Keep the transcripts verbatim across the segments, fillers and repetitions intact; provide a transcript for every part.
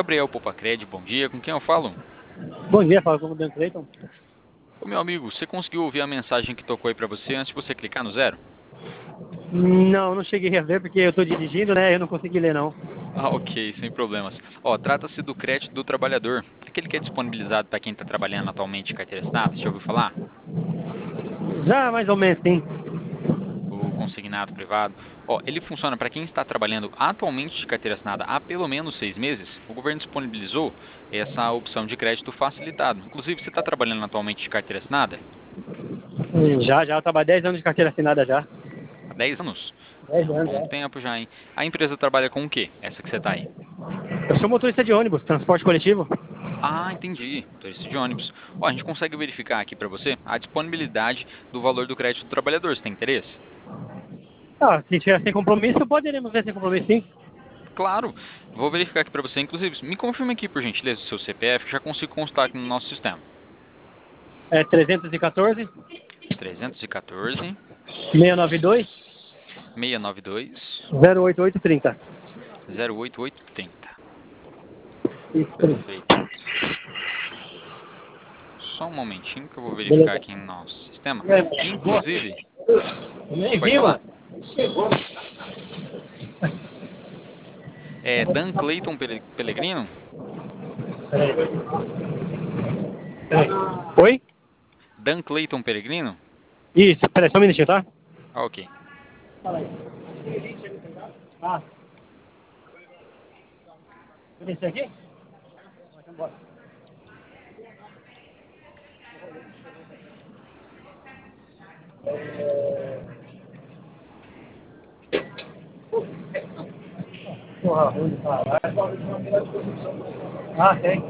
Gabriel Popacred, bom dia, com quem eu falo? Bom dia, fala como Dan Clayton. Ô meu amigo, você conseguiu ouvir a mensagem que tocou aí pra você antes de você clicar no zero? Não, não cheguei a ver porque eu estou dirigindo, né? Eu não consegui ler, não. Ah, ok, sem problemas. Ó, trata-se do crédito do trabalhador, aquele que é disponibilizado para quem está trabalhando atualmente de carteira assinada, já ouviu falar? Já mais ou menos, sim. O consignado privado. Ó, ele funciona para quem está trabalhando atualmente de carteira assinada há pelo menos seis meses. O governo disponibilizou essa opção de crédito facilitado. Inclusive, você está trabalhando atualmente de carteira assinada? Hum, Já, já, eu trabalho dez anos de carteira assinada já. Há dez anos? Dez anos, Bom é. tempo já, hein? A empresa trabalha com o quê? Essa que você está aí? Eu sou motorista de ônibus, transporte coletivo. Ah, entendi. Motorista de ônibus. Ó, a gente consegue verificar aqui para você a disponibilidade do valor do crédito do trabalhador. Você tem interesse? Ah, se tiver sem compromisso, poderemos ver sem compromisso, sim. Claro. Vou verificar aqui para você. Inclusive, me confirme aqui, por gentileza, o seu C P F, que já consigo constar aqui no nosso sistema. É trezentos e quatorze, trezentos e quatorze, seiscentos e noventa e dois, seiscentos e noventa e dois, zero oito oito trinta. zero oito oito três zero. Isso, Perfeito. Só um momentinho que eu vou verificar beleza. aqui no nosso sistema. E aí, mano? Boa. Inclusive, Nem pode vi, falar. mano. Chegou. É Dan Clayton Pele- Pellegrino? Peraí. Peraí. Oi? Dan Clayton Peregrino? Isso, peraí, só um minutinho, tá? Ah, ok. Fala aí. Ah, eu desci aqui? Vai embora. Porra, ruim, caralho. Ah, tem.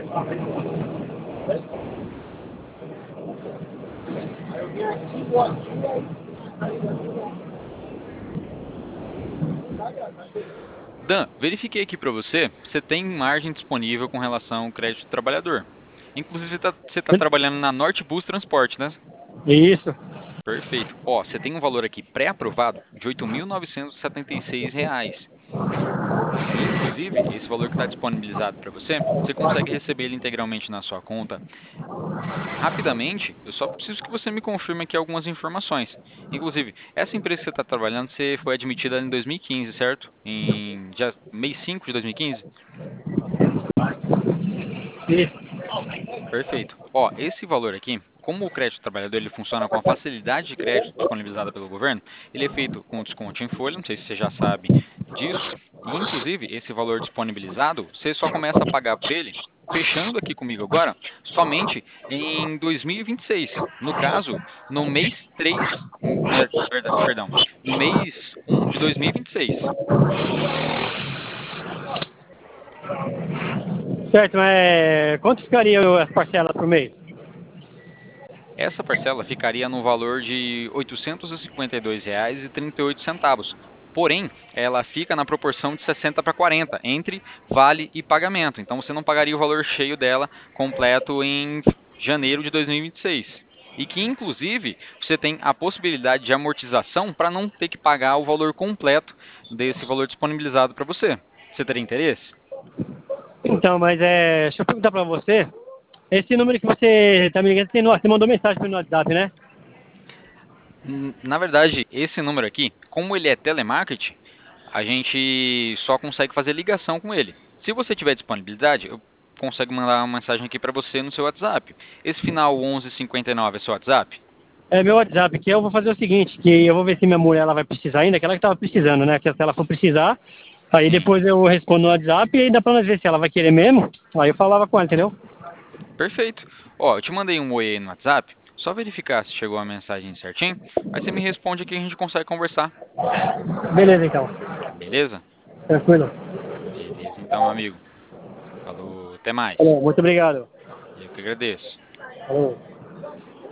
Dan, verifiquei aqui para você, você tem margem disponível com relação ao crédito do trabalhador. Inclusive, você está trabalhando na Nortebus Transporte, né? Isso. Perfeito. Ó, você tem um valor aqui pré-aprovado de oito mil novecentos e setenta e seis reais. E, inclusive, esse valor que está disponibilizado para você, você consegue receber ele integralmente na sua conta rapidamente. Eu só preciso que você me confirme aqui algumas informações. Inclusive, essa empresa que você está trabalhando, você foi admitida em dois mil e quinze, certo? Em dia, mês cinco de dois mil e quinze? Isso. Perfeito. Ó, esse valor aqui, como o crédito do trabalhador ele funciona com a facilidade de crédito disponibilizada pelo governo, ele é feito com desconto em folha, não sei se você já sabe disso, e inclusive esse valor disponibilizado, você só começa a pagar por ele, fechando aqui comigo agora, somente em dois mil e vinte e seis. No caso, no mês três, hum, per- perda- perdão, no mês um de dois mil e vinte e seis. Certo, mas quanto ficaria as parcelas por mês? Essa parcela ficaria no valor de oitocentos e cinquenta e dois reais e trinta e oito centavos. Porém, ela fica na proporção de sessenta para quarenta, entre vale e pagamento. Então você não pagaria o valor cheio dela completo em janeiro de dois mil e vinte e seis. E que, inclusive, você tem a possibilidade de amortização para não ter que pagar o valor completo desse valor disponibilizado para você. Você teria interesse? Então, mas é. Deixa eu perguntar pra você. Esse número que você tá me ligando, você, você mandou mensagem pra mim no WhatsApp, né? Hum, Na verdade, esse número aqui, como ele é telemarketing, a gente só consegue fazer ligação com ele. Se você tiver disponibilidade, eu consigo mandar uma mensagem aqui para você no seu WhatsApp. Esse final onze cinquenta e nove é seu WhatsApp? É meu WhatsApp, que eu vou fazer o seguinte, que eu vou ver se minha mulher ela vai precisar ainda, que ela que tava precisando, né? Que se ela for precisar, aí Sim, depois eu respondo no WhatsApp e aí dá pra nós ver se ela vai querer mesmo. Aí eu falava com ela, entendeu? perfeito. Ó, eu te mandei um oi aí no WhatsApp. Só verificar se chegou a mensagem certinho. Aí você me responde aqui e a gente consegue conversar. Beleza, então. Beleza? Tranquilo. Beleza, então, amigo. Falou, até mais. Falou, muito obrigado. Eu que agradeço. Falou.